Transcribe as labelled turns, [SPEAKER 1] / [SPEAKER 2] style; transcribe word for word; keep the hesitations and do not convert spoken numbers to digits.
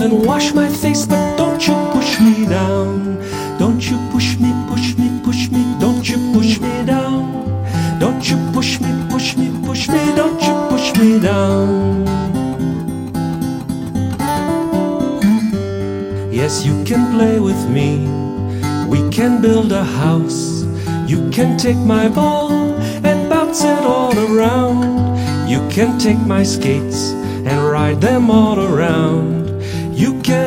[SPEAKER 1] and wash my face, but don't you push me down. Don't you push me, push me, push me, don't you push me down. Don't you push me, push me, push me, don't you push me down. Yes, you can play with me, we can build a house. You can take my ball and bounce it all around. You can take my skates and ride them all around. You can